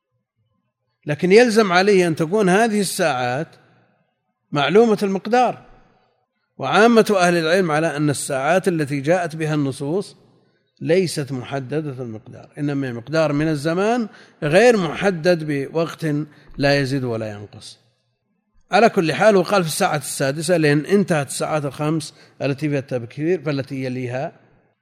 لكن يلزم عليه أن تكون هذه الساعات معلومة المقدار. وعامة أهل العلم على أن الساعات التي جاءت بها النصوص ليست محددة المقدار، إنما مقدار من الزمان غير محدد بوقت لا يزيد ولا ينقص. على كل حال وقال في الساعة السادسة، لأن انتهت الساعات الخمس التي فيها التبكير، فالتي يليها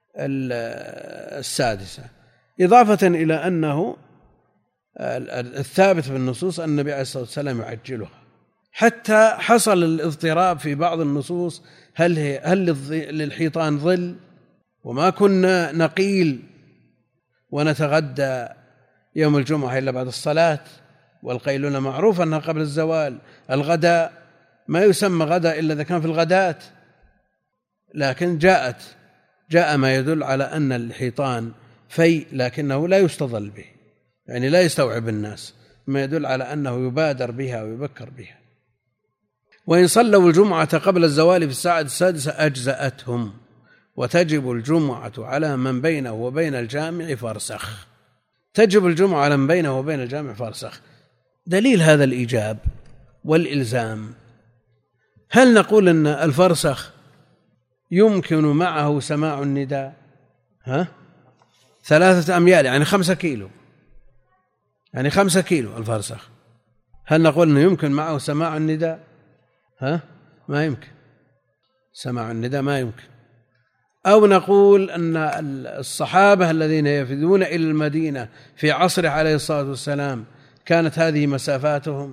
السادسة. إضافة إلى أنه الثابت في النصوص أن النبي عليه الصلاة والسلام يعجلها، حتى حصل الاضطراب في بعض النصوص، هل للحيطان ظل وما كنا نقيل ونتغدى يوم الجمعة إلا بعد الصلاة، والقيلولة معروف أنها قبل الزوال. الغداء ما يسمى غداء إلا إذا كان في الغداة، لكن جاء ما يدل على أن الحيطان في، لكنه لا يستظل به، يعني لا يستوعب الناس، ما يدل على أنه يبادر بها ويبكر بها. وإن صلوا الجمعة قبل الزوال في الساعة 6 أجزأتهم، وتجب الجمعة على من بينه وبين الجامع فرسخ. تجب الجمعة على من بينه وبين الجامع فرسخ. دليل هذا الإيجاب والإلزام، هل نقول أن الفرسخ يمكن معه سماع النداء 3 أميال يعني 5 كيلو، يعني 5 كيلو الفرسخ، هل نقول أنه يمكن معه سماع النداء؟ ما يمكن، سماع النداء ما يمكن. أو نقول أن الصحابة الذين يفدون إلى المدينة في عصره عليه الصلاة والسلام كانت هذه مسافاتهم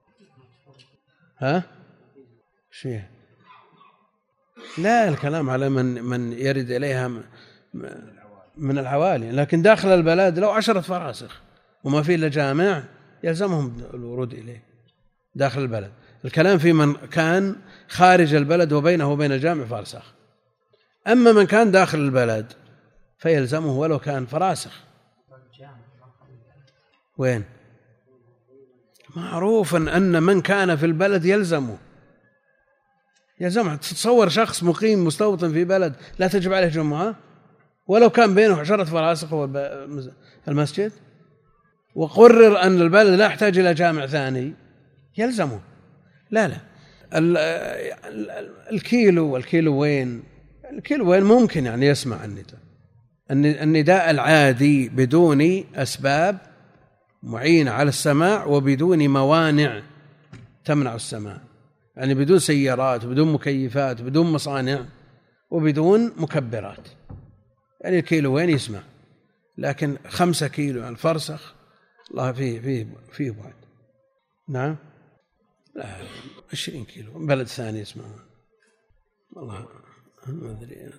شيء. لا، الكلام على من يرد إليها من العوالي، لكن داخل البلد لو 10 فراسخ وما فيه إلا جامع يلزمهم الورود إليه داخل البلد. الكلام في من كان خارج البلد وبينه وبين الجامع فرسخ. أما من كان داخل البلد فيلزمه ولو كان فراسخ. وين؟ معروف أن من كان في البلد يلزمه. تتصور شخص مقيم مستوطن في بلد لا تجب عليه جمعة ولو كان بينه 10 فراسخ هو المسجد، وقرر أن البلد لا يحتاج إلى جامع ثاني، يلزمه. لا الكيلو والكيلوين، الكيلوين ممكن يعني يسمع النداء العادي بدون أسباب معينة على السماع وبدون موانع تمنع السماع، يعني بدون سيارات وبدون مكيفات وبدون مصانع وبدون مكبرات، يعني الكيلوين يسمع. لكن 5 كيلو الفرسخ الله فيه بعد. نعم، لا 20 كيلو بلد ثاني يسمع والله ما أدري.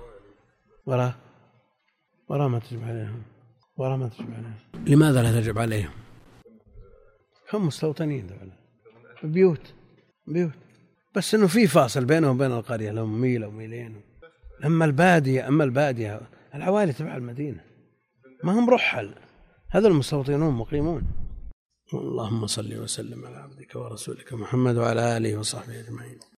ولا ما تجب عليهم، ولا ما تجب عليهم. لماذا لا تجب عليهم؟ هم مستوطنين دولة بيوت بس إنه في فاصل بينهم وبين القرية لهم ميل أو ميلين. أما البادية العوالي تبع المدينة ما هم رحل، هذا المستوطنون مقيمون. اللهم صل وسلم على عبدك ورسولك محمد وعلى آله وصحبه أجمعين.